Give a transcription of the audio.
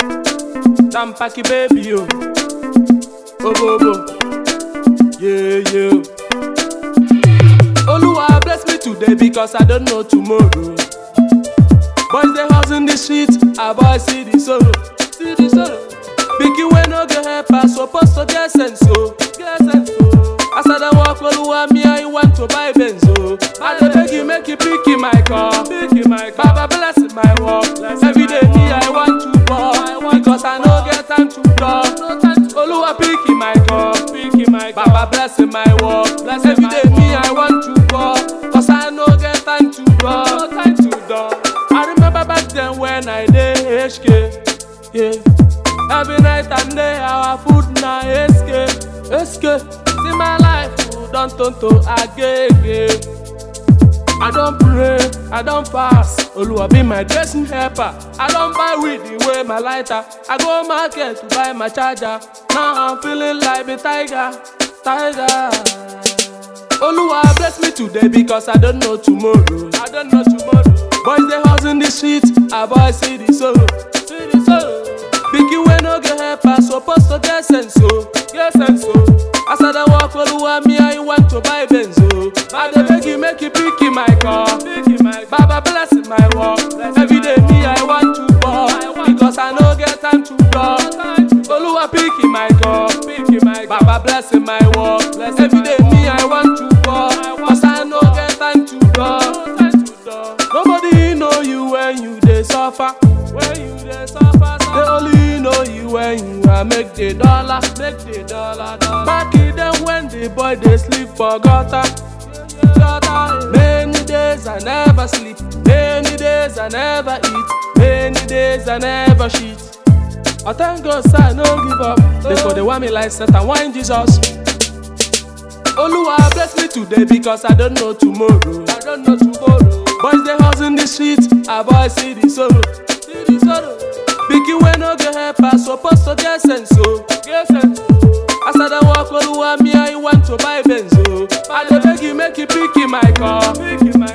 Tampaki baby, yo. Obobo. Yeah, yeah. Oluwa bless me today because I don't know tomorrow. Boys they house in the street, a boy see the sorrow, see the sorrow. Biggie when no get help, I supposed to get sense, so get sense, so. As I dey walk, Oluwa me I want to buy Benzo. I dey beg you make you pick my car, Baba bless my work. Every day me I want to ball, because I no get time to talk. Oluwa pick my car, Baba bless my work. Every day me I want to ball, cause I no get time to talk. I remember back then when I dey HK, yeah. Every night and day our food na SK. See my life don't turn to agege. I don't pray, I don't fast. Oluwa be my dressing helper. I don't buy weed the way my lighter. I go market to buy my charger. Now I'm feeling like a tiger. Oluwa bless me today because I don't know tomorrow. Boys they house in the street, a boy see the sorrow. Biggie when no get help, I supposed to get sense, so get sense, so. As I dey walk, Oluwa me I want to buy Benzo. I dey beg you make you pick my car, Baba bless my work. Every day me I want to ball, because I no get time to talk. Oluwa pick my car, Baba bless my work. Every day me I want to ball, cause I no get time to talk. Nobody know you when you dey suffer. They only know you when you make the dollar. Back in them when the boy they sleep for gutter. Many days I never sleep, many days I never eat, many days I never shit. I thank God sir I no give up, because they want me like Satan wine Jesus. Oluwa bless me today because I don't know tomorrow. Boys they house in the street, a boy see the sorrow. Biggie when no get help, I supposed to get sense, so get sense. As I dey walk, Oluwa me I want to buy Benzo. I dey beg you make you pick my car,